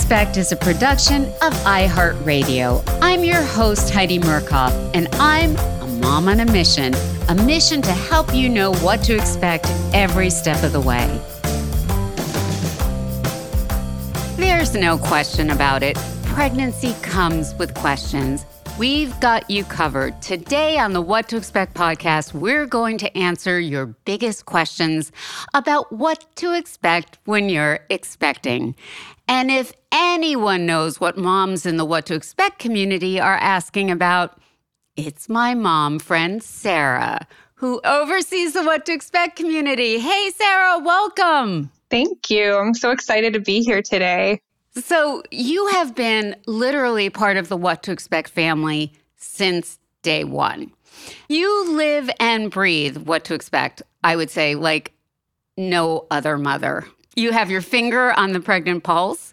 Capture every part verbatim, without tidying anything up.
Expect is a production of iHeartRadio. I'm your host, Heidi Murkoff, and I'm a mom on a mission, a mission to help you know what to expect every step of the way. There's no question about it. Pregnancy comes with questions. We've got you covered. Today on the What to Expect podcast, we're going to answer your biggest questions about what to expect when you're expecting. And if anyone knows what moms in the What to Expect community are asking about, it's my mom friend, Sarah, who oversees the What to Expect community. Hey, Sarah, welcome. Thank you. I'm so excited to be here today. So you have been literally part of the What to Expect family since day one. You live and breathe what to expect, I would say, like no other mother. You have your finger on the pregnant pulse,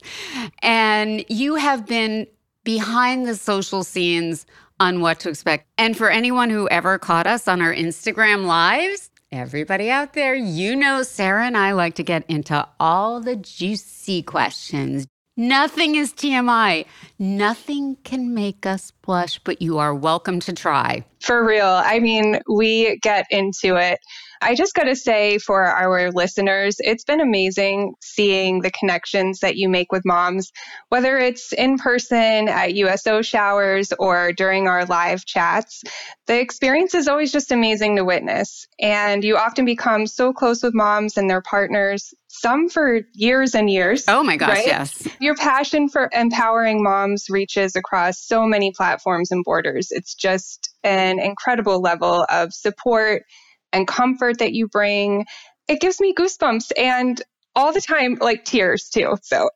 and you have been behind the social scenes on What to Expect. And for anyone who ever caught us on our Instagram lives, everybody out there, you know Sarah and I like to get into all the juicy questions. Nothing is T M I. Nothing can make us blush, but you are welcome to try. For real. I mean, we get into it. I just got to say for our listeners, it's been amazing seeing the connections that you make with moms, whether it's in person at U S O showers or during our live chats. The experience is always just amazing to witness. And you often become so close with moms and their partners, some for years and years. Oh my gosh, right? Yes. Your passion for empowering moms reaches across so many platforms and borders. It's just an incredible level of support and comfort that you bring. It gives me goosebumps and all the time, like tears too. So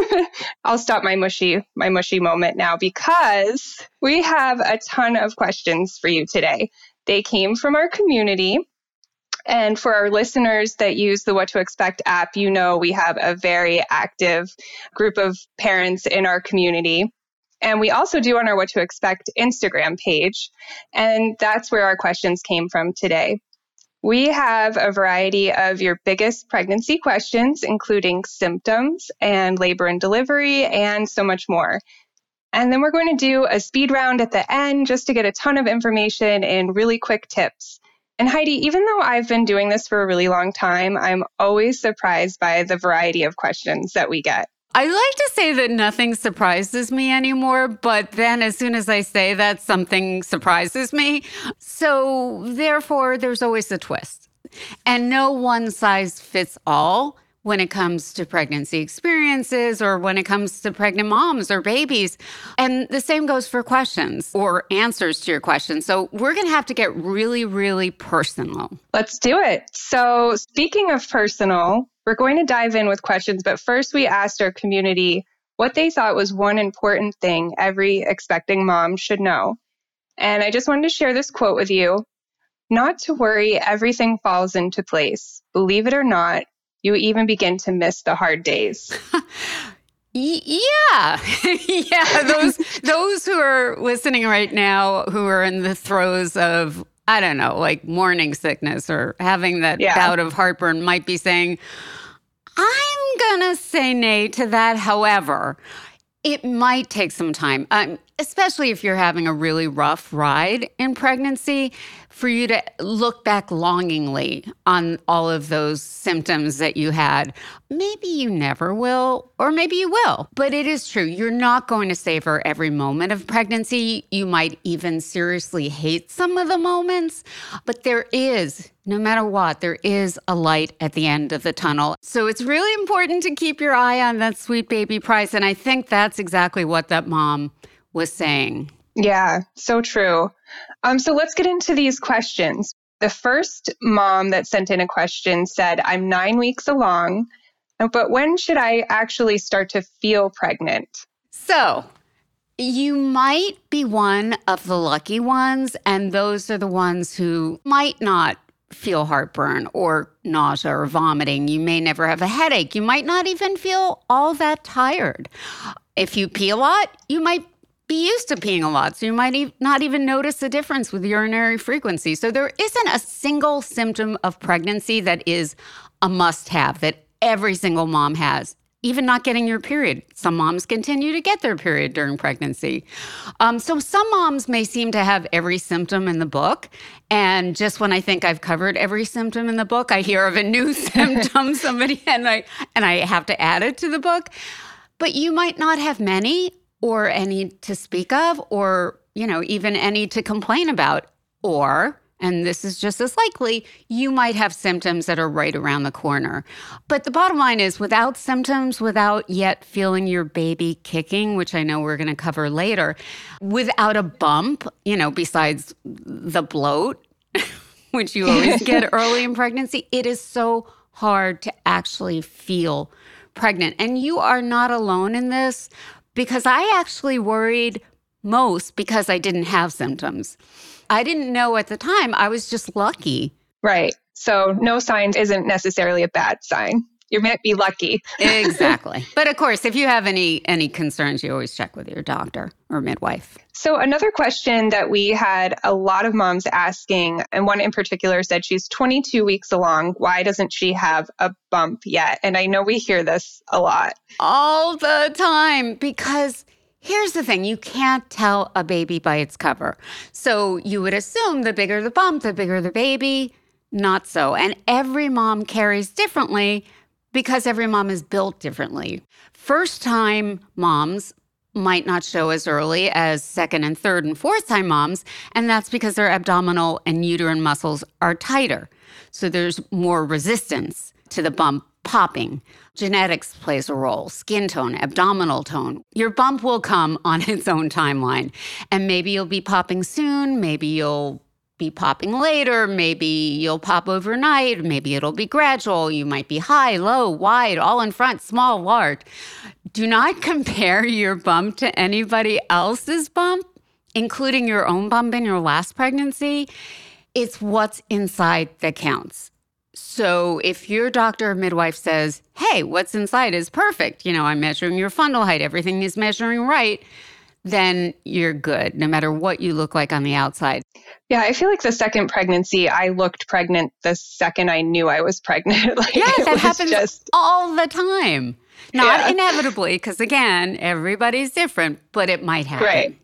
I'll stop my mushy, my mushy moment now because we have a ton of questions for you today. They came from our community. And for our listeners that use the What to Expect app, you know we have a very active group of parents in our community. And we also do on our What to Expect Instagram page. And that's where our questions came from today. We have a variety of your biggest pregnancy questions, including symptoms and labor and delivery and so much more. And then we're going to do a speed round at the end just to get a ton of information and really quick tips. And Heidi, even though I've been doing this for a really long time, I'm always surprised by the variety of questions that we get. I like to say that nothing surprises me anymore, but then as soon as I say that, something surprises me. So therefore, there's always a twist. And no one size fits all when it comes to pregnancy experiences or when it comes to pregnant moms or babies. And the same goes for questions or answers to your questions. So we're going to have to get really, really personal. Let's do it. So speaking of personal, we're going to dive in with questions, but first we asked our community what they thought was one important thing every expecting mom should know. And I just wanted to share this quote with you. Not to worry, everything falls into place. Believe it or not, you even begin to miss the hard days. Yeah. yeah. Those those who are listening right now who are in the throes of, I don't know, like morning sickness or having that yeah. bout of heartburn might be saying, I'm going to say nay to that. However, it might take some time, um, especially if you're having a really rough ride in pregnancy, for you to look back longingly on all of those symptoms that you had. Maybe you never will, or maybe you will. But it is true. You're not going to savor every moment of pregnancy. You might even seriously hate some of the moments. But there is, no matter what, there is a light at the end of the tunnel. So it's really important to keep your eye on that sweet baby price. And I think that's exactly what that mom was saying. Yeah, so true. Um, so let's get into these questions. The first mom that sent in a question said, I'm nine weeks along, but when should I actually start to feel pregnant? So you might be one of the lucky ones, and those are the ones who might not feel heartburn or nausea or vomiting. You may never have a headache. You might not even feel all that tired. If you pee a lot, you might be used to peeing a lot, so you might e- not even notice the difference with urinary frequency. So there isn't a single symptom of pregnancy that is a must-have, that every single mom has. even not getting your period. Some moms continue to get their period during pregnancy. Um, so some moms may seem to have every symptom in the book. And just when I think I've covered every symptom in the book, I hear of a new symptom, somebody, and I, and I have to add it to the book. But you might not have many or any to speak of, or, you know, even any to complain about. Or, and this is just as likely, you might have symptoms that are right around the corner. But the bottom line is, without symptoms, without yet feeling your baby kicking, which I know we're going to cover later, without a bump, you know, besides the bloat, which you always get early in pregnancy, it is so hard to actually feel pregnant. And you are not alone in this, because I actually worried most because I didn't have symptoms. I didn't know at the time. I was just lucky. Right. So no signs isn't necessarily a bad sign. You might be lucky. Exactly. But of course, if you have any any concerns, you always check with your doctor or midwife. So another question that we had a lot of moms asking, and one in particular said she's twenty-two weeks along. Why doesn't she have a bump yet? And I know we hear this a lot. All the time, because here's the thing, you can't tell a baby by its cover. So you would assume the bigger the bump, the bigger the baby. Not so. And every mom carries differently because every mom is built differently. First-time moms might not show as early as second and third and fourth-time moms, and that's because their abdominal and uterine muscles are tighter. So there's more resistance to the bump popping. Genetics plays a role, skin tone, abdominal tone. Your bump will come on its own timeline. And maybe you'll be popping soon, maybe you'll be popping later, maybe you'll pop overnight, maybe it'll be gradual. You might be high, low, wide, all in front, small, large. Do not compare your bump to anybody else's bump, including your own bump in your last pregnancy. It's what's inside that counts. So if your doctor or midwife says, hey, what's inside is perfect, you know, I'm measuring your fundal height, everything is measuring right, then you're good, no matter what you look like on the outside. Yeah, I feel like the second pregnancy, I looked pregnant the second I knew I was pregnant. Like, yeah, that happens just all the time. Not yeah. inevitably, because again, everybody's different, but it might happen. Right.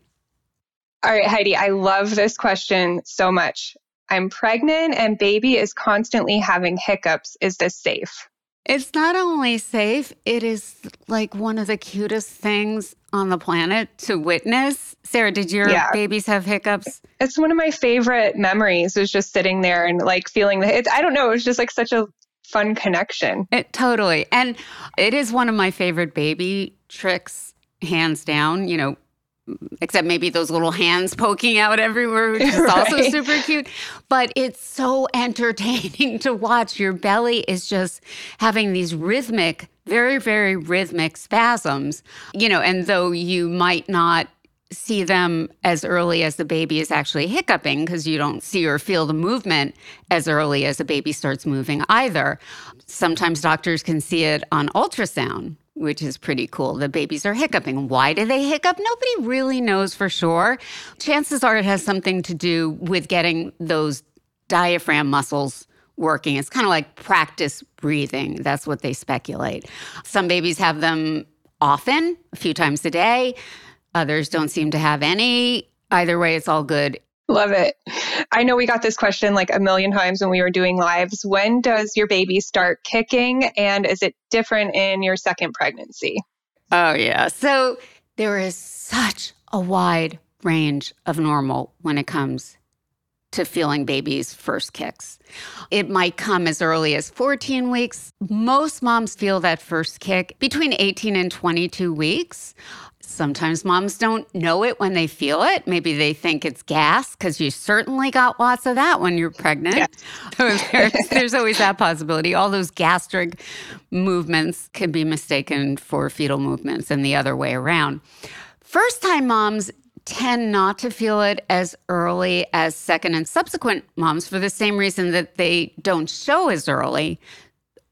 All right, Heidi, I love this question so much. I'm pregnant and baby is constantly having hiccups. Is this safe? It's not only safe, it is like one of the cutest things on the planet to witness. Sarah, did your yeah. babies have hiccups? It's one of my favorite memories, was just sitting there and like feeling the, it, I don't know, it was just like such a fun connection. It totally. And it is one of my favorite baby tricks, hands down, you know, except maybe those little hands poking out everywhere, which is right. also super cute. But it's so entertaining to watch. Your belly is just having these rhythmic, very, very rhythmic spasms, you know, and though you might not see them as early as the baby is actually hiccuping, because you don't see or feel the movement as early as the baby starts moving either. Sometimes doctors can see it on ultrasound, which is pretty cool. The babies are hiccuping. Why do they hiccup? Nobody really knows for sure. Chances are it has something to do with getting those diaphragm muscles working. It's kind of like practice breathing. That's what they speculate. Some babies have them often, a few times a day. Others don't seem to have any. Either way, it's all good. Love it. I know we got this question like a million times when we were doing lives. When does your baby start kicking, and is it different in your second pregnancy? Oh, yeah. So there is such a wide range of normal when it comes to feeling babies' first kicks. It might come as early as fourteen weeks. Most moms feel that first kick between eighteen and twenty-two weeks. Sometimes moms don't know it when they feel it. Maybe they think it's gas, because you certainly got lots of that when you're pregnant. Yes. So there's, there's always that possibility. All those gastric movements can be mistaken for fetal movements and the other way around. First-time moms tend not to feel it as early as second and subsequent moms for the same reason that they don't show as early.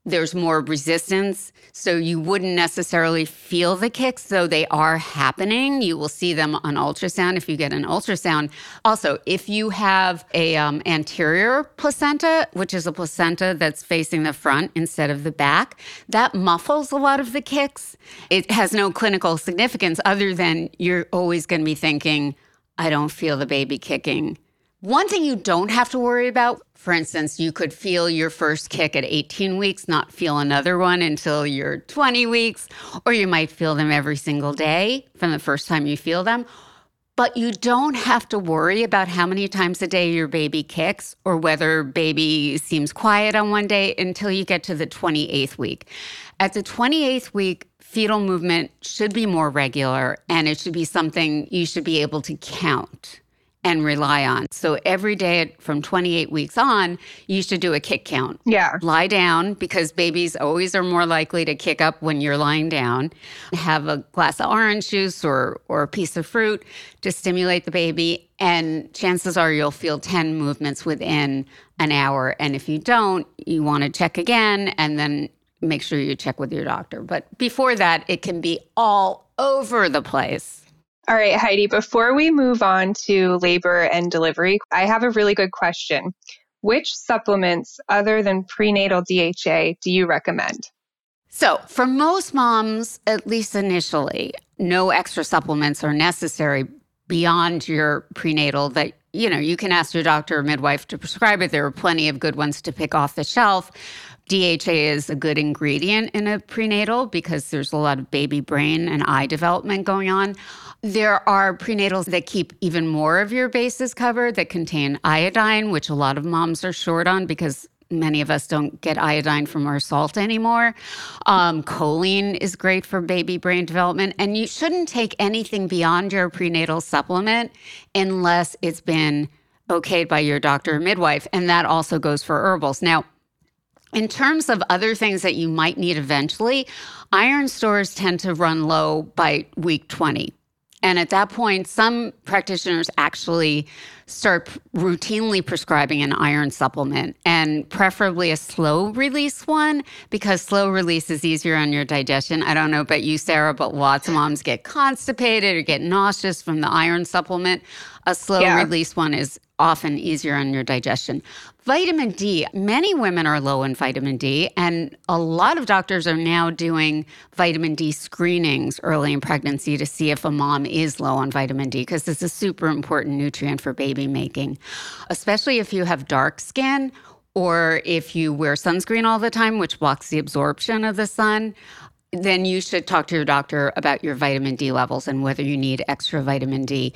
there's more resistance. So you wouldn't necessarily feel the kicks, though they are happening. You will see them on ultrasound if you get an ultrasound. Also, if you have a um, anterior placenta, which is a placenta that's facing the front instead of the back, that muffles a lot of the kicks. It has no clinical significance other than you're always going to be thinking, I don't feel the baby kicking. One thing you don't have to worry about, for instance, you could feel your first kick at eighteen weeks, not feel another one until you're twenty weeks, or you might feel them every single day from the first time you feel them. But you don't have to worry about how many times a day your baby kicks or whether baby seems quiet on one day until you get to the twenty-eighth week. At the twenty-eighth week, fetal movement should be more regular, and it should be something you should be able to count and rely on. So every day from twenty-eight weeks on, you should do a kick count. Yeah. Lie down, because babies always are more likely to kick up when you're lying down. Have a glass of orange juice or, or a piece of fruit to stimulate the baby. And chances are you'll feel ten movements within an hour. And if you don't, you want to check again and then make sure you check with your doctor. But before that, it can be all over the place. All right, Heidi, before we move on to labor and delivery, I have a really good question. Which supplements other than prenatal D H A do you recommend? So for most moms, at least initially, no extra supplements are necessary beyond your prenatal that, you know, you can ask your doctor or midwife to prescribe it. There are plenty of good ones to pick off the shelf. D H A is a good ingredient in a prenatal because there's a lot of baby brain and eye development going on. There are prenatals that keep even more of your bases covered that contain iodine, which a lot of moms are short on because many of us don't get iodine from our salt anymore. Um, choline is great for baby brain development. And you shouldn't take anything beyond your prenatal supplement unless it's been okayed by your doctor or midwife. And that also goes for herbals. Now, in terms of other things that you might need eventually, iron stores tend to run low by week twenty. And at that point, some practitioners actually start routinely prescribing an iron supplement, and preferably a slow release one, because slow release is easier on your digestion. I don't know about you, Sarah, but lots of moms get constipated or get nauseous from the iron supplement. A slow yeah. release one is often easier on your digestion. Vitamin D, many women are low in vitamin D, and a lot of doctors are now doing vitamin D screenings early in pregnancy to see if a mom is low on vitamin D, because it's a super important nutrient for baby making, especially if you have dark skin or if you wear sunscreen all the time, which blocks the absorption of the sun. Then you should talk to your doctor about your vitamin D levels and whether you need extra vitamin D.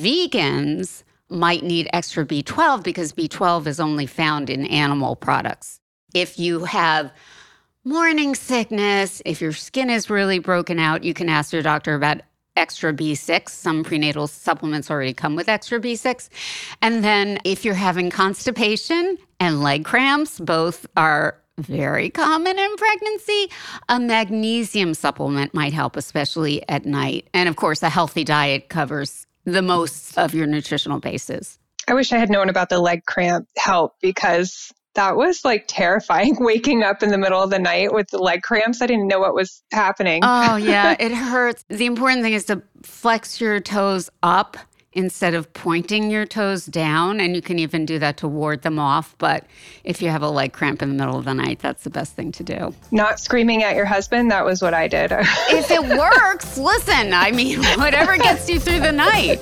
Vegans might need extra B twelve because B twelve is only found in animal products. If you have morning sickness, if your skin is really broken out, you can ask your doctor about extra B six. Some prenatal supplements already come with extra B six. And then if you're having constipation and leg cramps, both are very common in pregnancy, a magnesium supplement might help, especially at night. And of course, a healthy diet covers the most of your nutritional bases. I wish I had known about the leg cramp help, because that was like terrifying, waking up in the middle of the night with the leg cramps. I didn't know what was happening. Oh, yeah, it hurts. The important thing is to flex your toes up instead of pointing your toes down. And you can even do that to ward them off. But if you have a leg cramp in the middle of the night, that's the best thing to do. Not screaming at your husband. That was what I did. If it works, listen, I mean, whatever gets you through the night.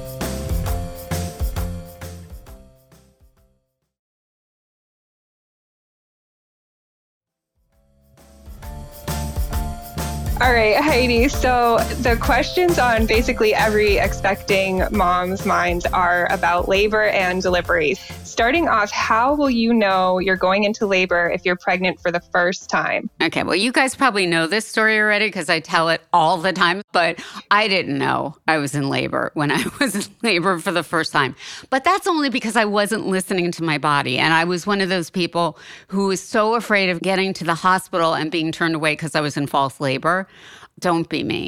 All right, Heidi. So the questions on basically every expecting mom's mind are about labor and delivery. Starting off, how will you know you're going into labor if you're pregnant for the first time? Okay, well, you guys probably know this story already because I tell it all the time, but I didn't know I was in labor when I was in labor for the first time. But that's only because I wasn't listening to my body. And I was one of those people who was so afraid of getting to the hospital and being turned away because I was in false labor. Don't be me.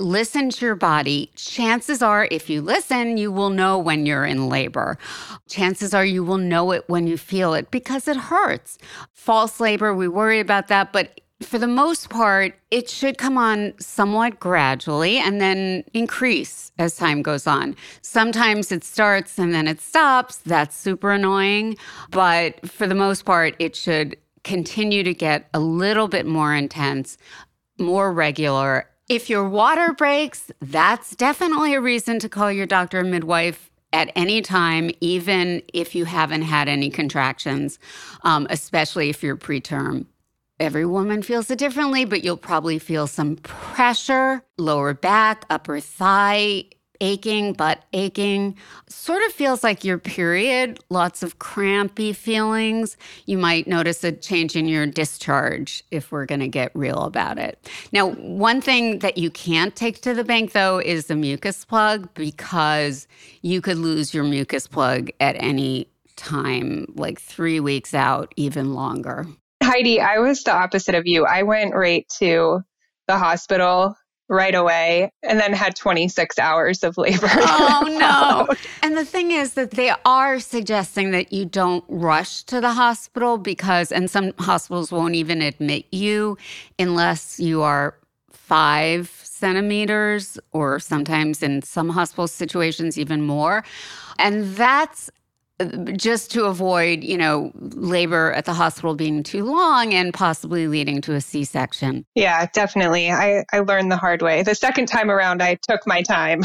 listen to your body. Chances are, if you listen, you will know when you're in labor. Chances are you will know it when you feel it because it hurts. False labor, we worry about that, but for the most part, it should come on somewhat gradually and then increase as time goes on. Sometimes it starts and then it stops. That's super annoying. But for the most part, it should continue to get a little bit more intense, more regular. If your water breaks, that's definitely a reason to call your doctor or midwife at any time, even if you haven't had any contractions, um, especially if you're preterm. Every woman feels it differently, but you'll probably feel some pressure, lower back, upper thigh aching, butt aching. Sort of feels like your period, lots of crampy feelings. You might notice a change in your discharge if we're going to get real about it. Now, one thing that you can't take to the bank, though, is the mucus plug, because you could lose your mucus plug at any time, like three weeks out, even longer. Heidi, I was the opposite of you. I went right to the hospital right away and then had twenty-six hours of labor. Oh, no. And the thing is that they are suggesting that you don't rush to the hospital because, and some hospitals won't even admit you unless you are five centimeters, or sometimes in some hospital situations, even more. And that's just to avoid, you know, labor at the hospital being too long and possibly leading to a C-section. Yeah, definitely. I, I learned the hard way. The second time around, I took my time.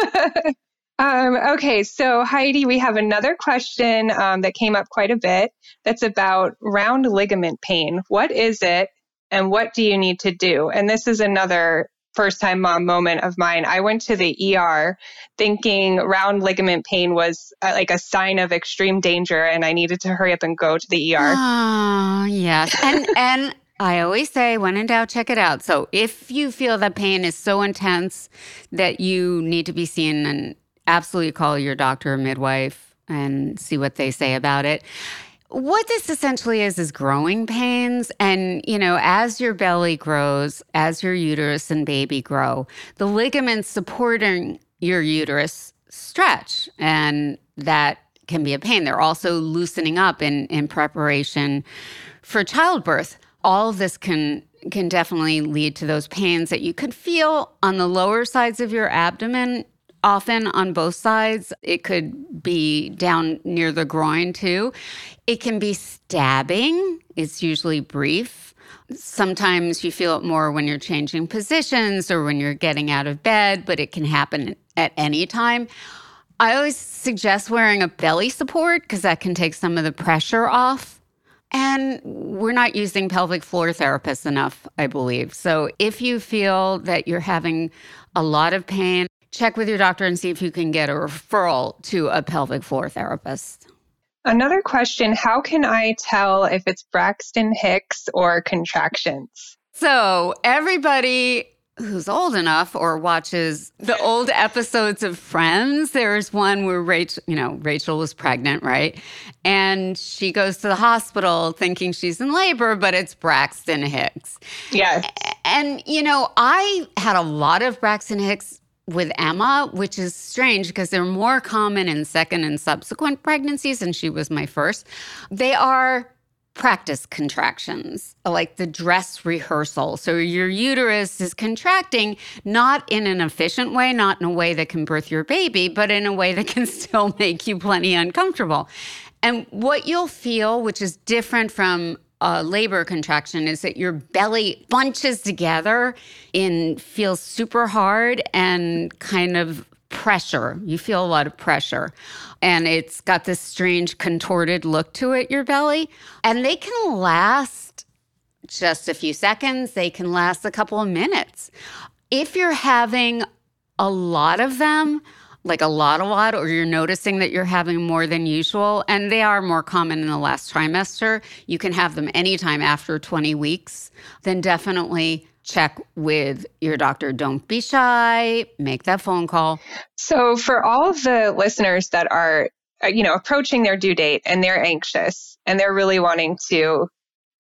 um, okay, so Heidi, we have another question um, that came up quite a bit that's about round ligament pain. What is it and what do you need to do? And this is another first-time mom moment of mine. I went to the E R thinking round ligament pain was uh, like a sign of extreme danger, and I needed to hurry up and go to the E R. Oh, yes. And and I always say, when in doubt, check it out. So if you feel that pain is so intense that you need to be seen, and absolutely call your doctor or midwife and see what they say about it. What this essentially is, is growing pains. And, you know, as your belly grows, as your uterus and baby grow, the ligaments supporting your uterus stretch. And that can be a pain. They're also loosening up in, in preparation for childbirth. All of this can can definitely lead to those pains that you could feel on the lower sides of your abdomen. Often on both sides. It could be down near the groin too. It can be stabbing. It's usually brief. Sometimes you feel it more when you're changing positions or when you're getting out of bed, but it can happen at any time. I always suggest wearing a belly support because that can take some of the pressure off. And we're not using pelvic floor therapists enough, I believe. So if you feel that you're having a lot of pain, check with your doctor and see if you can get a referral to a pelvic floor therapist. Another question, how can I tell if it's Braxton Hicks or contractions? So everybody who's old enough or watches the old episodes of Friends, there's one where Rachel, you know, Rachel was pregnant, right? And she goes to the hospital thinking she's in labor, but it's Braxton Hicks. Yes. And, you know, I had a lot of Braxton Hicks with Emma, which is strange because they're more common in second and subsequent pregnancies, and she was my first. They are practice contractions, like the dress rehearsal. So your uterus is contracting, not in an efficient way, not in a way that can birth your baby, but in a way that can still make you plenty uncomfortable. And what you'll feel, which is different from a labor contraction, is that your belly bunches together and feels super hard and kind of pressure. You feel a lot of pressure. And it's got this strange contorted look to it, your belly. And they can last just a few seconds. They can last a couple of minutes. If you're having a lot of them, like a lot, a lot, or you're noticing that you're having more than usual, and they are more common in the last trimester, you can have them anytime after twenty weeks, then definitely check with your doctor. Don't be shy. Make that phone call. So for all of the listeners that are, you know, approaching their due date and they're anxious and they're really wanting to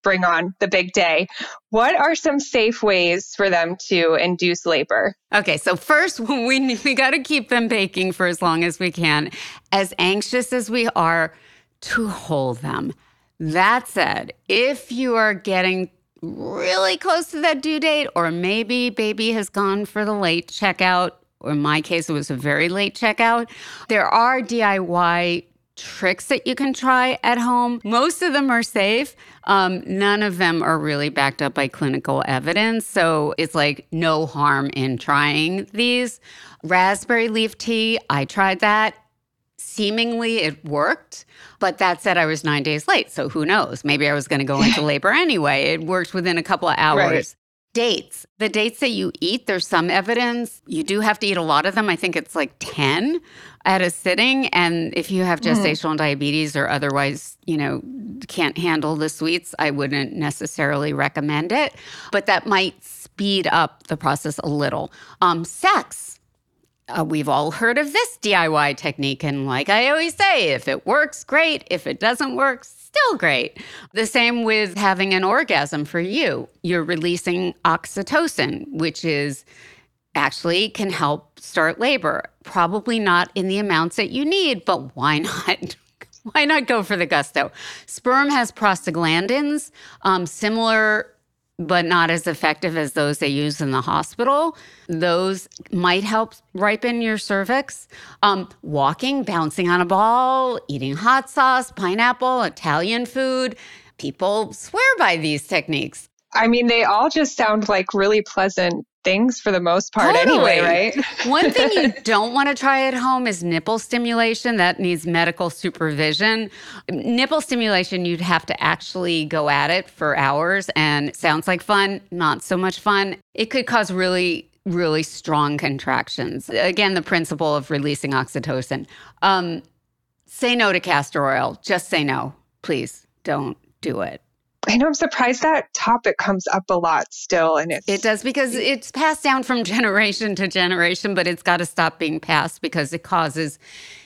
bring on the big day. What are some safe ways for them to induce labor? Okay, so first, we, we got to keep them baking for as long as we can, as anxious as we are to hold them. That said, if you are getting really close to that due date, or maybe baby has gone for the late checkout, or in my case, it was a very late checkout, there are D I Y tricks that you can try at home. Most of them are safe. Um, none of them are really backed up by clinical evidence. So it's like no harm in trying these. Raspberry leaf tea, I tried that. Seemingly it worked. But that said, I was nine days late. So who knows? Maybe I was going to go into labor anyway. It worked within a couple of hours. Right. Dates. The dates that you eat, there's some evidence. You do have to eat a lot of them. I think it's like ten at a sitting. And if you have gestational mm. diabetes or otherwise, you know, can't handle the sweets, I wouldn't necessarily recommend it. But that might speed up the process a little. Um, sex. Uh, we've all heard of this D I Y technique. And like I always say, if it works, great. If it doesn't work, still great. The same with having an orgasm for you. You're releasing oxytocin, which is actually can help start labor. Probably not in the amounts that you need, but why not? Why not go for the gusto? Sperm has prostaglandins, um, similar but not as effective as those they use in the hospital. Those might help ripen your cervix. Um, walking, bouncing on a ball, eating hot sauce, pineapple, Italian food. People swear by these techniques. I mean, they all just sound like really pleasant things for the most part totally. Anyway, right? One thing you don't want to try at home is nipple stimulation. That needs medical supervision. Nipple stimulation, you'd have to actually go at it for hours, and it sounds like fun, not so much fun. It could cause really, really strong contractions. Again, the principle of releasing oxytocin. Um, say no to castor oil. Just say no. Please don't do it. I know, I'm surprised that topic comes up a lot still. And it's, it does because it's passed down from generation to generation, but it's got to stop being passed because it causes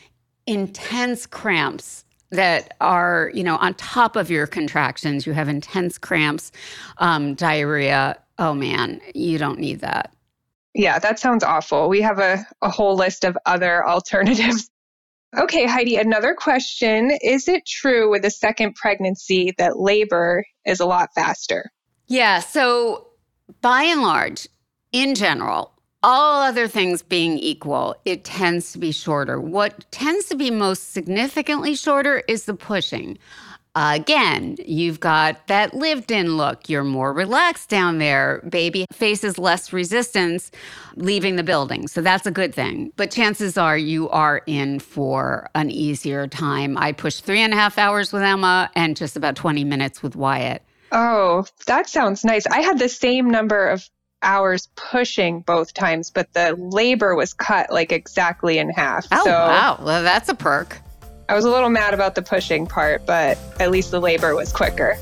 intense cramps that are, you know, on top of your contractions. You have intense cramps, um, diarrhea. Oh, man, you don't need that. Yeah, that sounds awful. We have a, a whole list of other alternatives. Okay, Heidi, another question. Is it true with a second pregnancy that labor is a lot faster? Yeah, so by and large, in general, all other things being equal, it tends to be shorter. What tends to be most significantly shorter is the pushing. Again, you've got that lived-in look. You're more relaxed down there. Baby faces less resistance leaving the building. So that's a good thing. But chances are you are in for an easier time. I pushed three and a half hours with Emma and just about twenty minutes with Wyatt. Oh, that sounds nice. I had the same number of hours pushing both times, but the labor was cut like exactly in half. Oh, so wow. Well, that's a perk. I was a little mad about the pushing part, but at least the labor was quicker.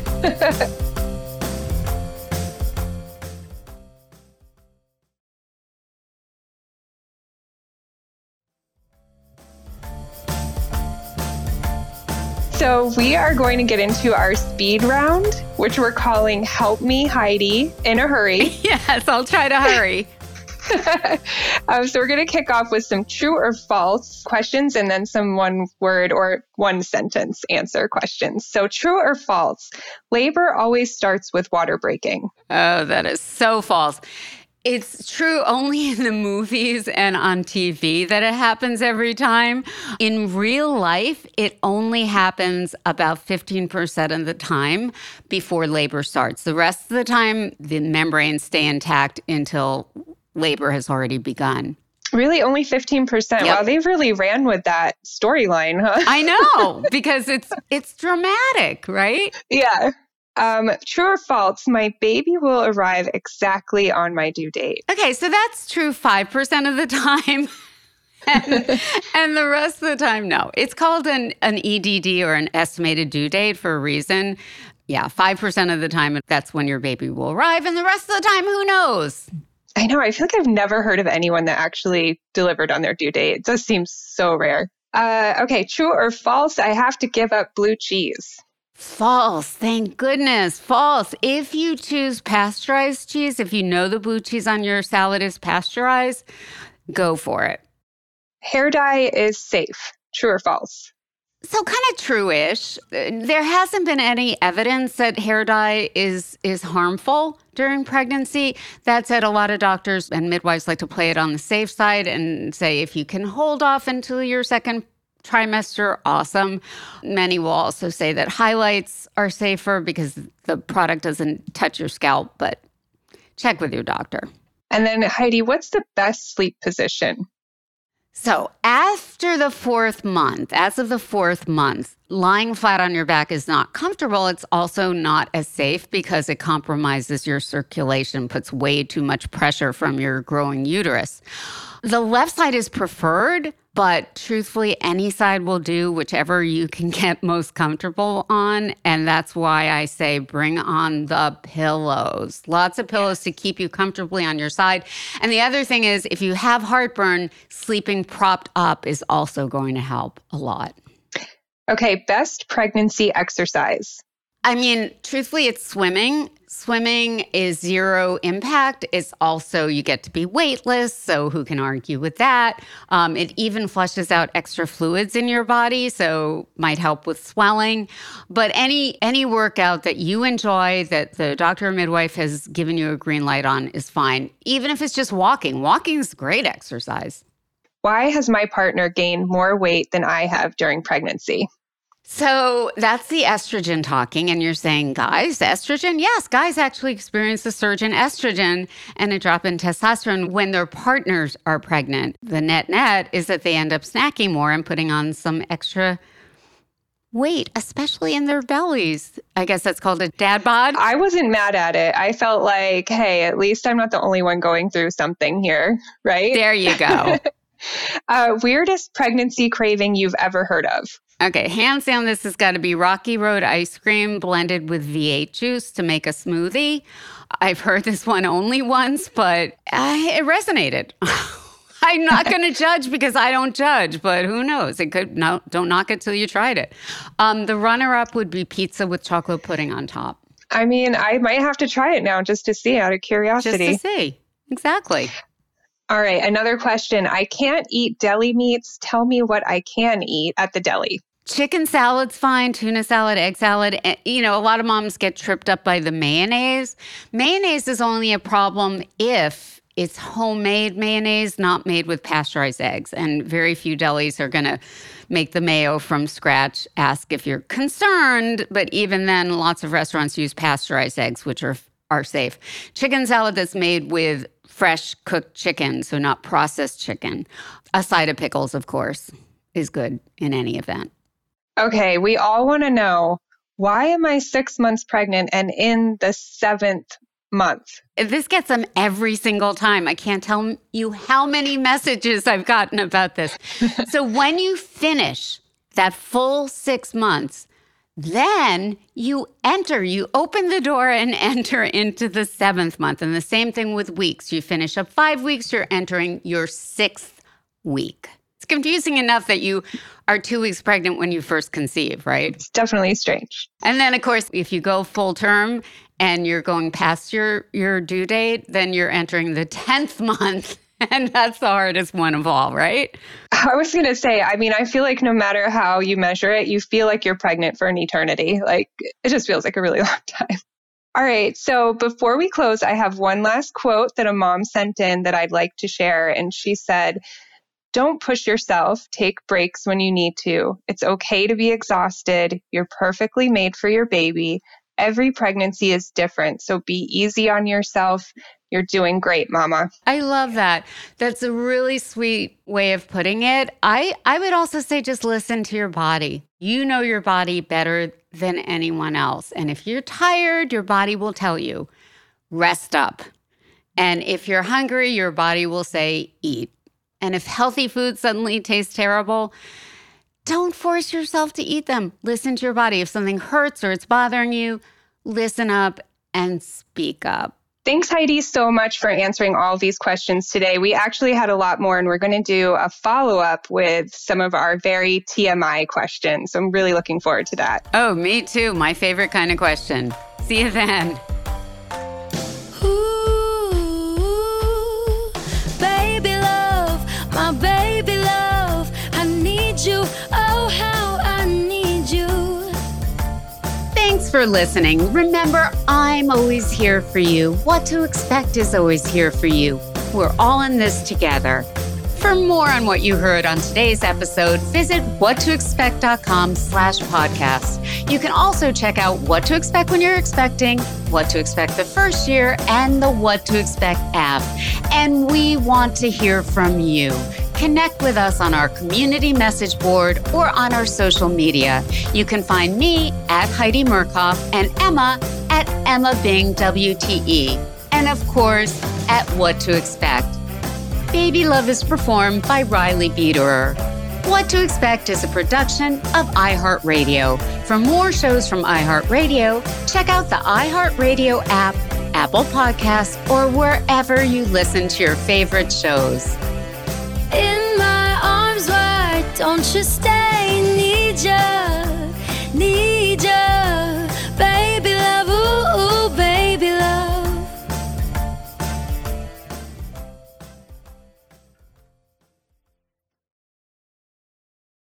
So we are going to get into our speed round, which we're calling Help Me, Heidi, in a hurry. Yes, I'll try to hurry. um, so we're going to kick off with some true or false questions and then some one word or one sentence answer questions. So true or false, labor always starts with water breaking. Oh, that is so false. It's true only in the movies and on T V that it happens every time. In real life, it only happens about fifteen percent of the time before labor starts. The rest of the time, the membranes stay intact until labor has already begun. Really? Only fifteen percent? Yep. Wow, they really ran with that storyline, huh? I know, because it's it's dramatic, right? Yeah. Um, true or false, my baby will arrive exactly on my due date. Okay, so that's true five percent of the time. and, and the rest of the time, no. It's called an, an E D D or an estimated due date for a reason. Yeah, five percent of the time, that's when your baby will arrive. And the rest of the time, who knows? I know. I feel like I've never heard of anyone that actually delivered on their due date. It does seem so rare. Uh, okay, true or false, I have to give up blue cheese. False. Thank goodness. False. If you choose pasteurized cheese, if you know the blue cheese on your salad is pasteurized, go for it. Hair dye is safe. True or false? So kind of true-ish. There hasn't been any evidence that hair dye is is harmful during pregnancy. That said, a lot of doctors and midwives like to play it on the safe side and say, if you can hold off until your second trimester, awesome. Many will also say that highlights are safer because the product doesn't touch your scalp, but check with your doctor. And then Heidi, what's the best sleep position? So after the fourth month, as of the fourth month, lying flat on your back is not comfortable. It's also not as safe because it compromises your circulation, puts way too much pressure from your growing uterus. The left side is preferred, but truthfully, any side will do, whichever you can get most comfortable on. And that's why I say bring on the pillows. Lots of pillows to keep you comfortably on your side. And the other thing is, if you have heartburn, sleeping propped up is also going to help a lot. Okay, best pregnancy exercise. I mean, truthfully, it's swimming. Swimming is zero impact. It's also, you get to be weightless, so who can argue with that? Um, it even flushes out extra fluids in your body, so might help with swelling. But any any workout that you enjoy, that the doctor or midwife has given you a green light on, is fine. Even if it's just walking. Walking is great exercise. Why has my partner gained more weight than I have during pregnancy? So that's the estrogen talking, and you're saying, guys, estrogen? Yes, guys actually experience a surge in estrogen and a drop in testosterone when their partners are pregnant. The net net is that they end up snacking more and putting on some extra weight, especially in their bellies. I guess that's called a dad bod. I wasn't mad at it. I felt like, hey, at least I'm not the only one going through something here, right? There you go. uh, weirdest pregnancy craving you've ever heard of? Okay, hands down, this has got to be Rocky Road ice cream blended with V eight juice to make a smoothie. I've heard this one only once, but uh, it resonated. I'm not going to judge because I don't judge, but who knows? It could. No, don't knock it till you tried it. Um, the runner-up would be pizza with chocolate pudding on top. I mean, I might have to try it now just to see, out of curiosity. Just to see. Exactly. All right, another question. I can't eat deli meats. Tell me what I can eat at the deli. Chicken salad's fine, tuna salad, egg salad. You know, a lot of moms get tripped up by the mayonnaise. Mayonnaise is only a problem if it's homemade mayonnaise, not made with pasteurized eggs. And very few delis are going to make the mayo from scratch. Ask if you're concerned. But even then, lots of restaurants use pasteurized eggs, which are are safe. Chicken salad that's made with fresh cooked chicken, so not processed chicken. A side of pickles, of course, is good in any event. Okay, we all want to know, why am I six months pregnant and in the seventh month? This gets them every single time. I can't tell you how many messages I've gotten about this. So when you finish that full six months, then you enter, you open the door and enter into the seventh month. And the same thing with weeks. You finish up five weeks, you're entering your sixth week. It's confusing enough that you are two weeks pregnant when you first conceive, right? It's definitely strange. And then, of course, if you go full term and you're going past your, your due date, then you're entering the tenth month. And that's the hardest one of all, right? I was going to say, I mean, I feel like no matter how you measure it, you feel like you're pregnant for an eternity. Like, it just feels like a really long time. All right. So before we close, I have one last quote that a mom sent in that I'd like to share. And she said, "Don't push yourself. Take breaks when you need to. It's okay to be exhausted. You're perfectly made for your baby. Every pregnancy is different. So be easy on yourself. You're doing great, mama." I love that. That's a really sweet way of putting it. I, I would also say just listen to your body. You know your body better than anyone else. And if you're tired, your body will tell you, rest up. And if you're hungry, your body will say, eat. And if healthy foods suddenly taste terrible, don't force yourself to eat them. Listen to your body. If something hurts or it's bothering you, listen up and speak up. Thanks, Heidi, so much for answering all of these questions today. We actually had a lot more, and we're going to do a follow-up with some of our very T M I questions. So I'm really looking forward to that. Oh, me too. My favorite kind of question. See you then. Ooh, baby love, my baby love, I need you. Oh, how I need you. Thanks for listening. Remember, I'm always here for you. What to Expect is always here for you. We're all in this together. For more on what you heard on today's episode, visit whattoexpect.com slash podcast. You can also check out What to Expect When You're Expecting, What to Expect the First Year, and the What to Expect app. And we want to hear from you. Connect with us on our community message board or on our social media. You can find me at Heidi Murkoff and Emma at Emma Bing W T E. And of course, at What to Expect. Baby Love is performed by Riley Biederer. What to Expect is a production of iHeartRadio. For more shows from iHeartRadio, check out the iHeartRadio app, Apple Podcasts, or wherever you listen to your favorite shows. In my arms, why don't you stay? Need you, need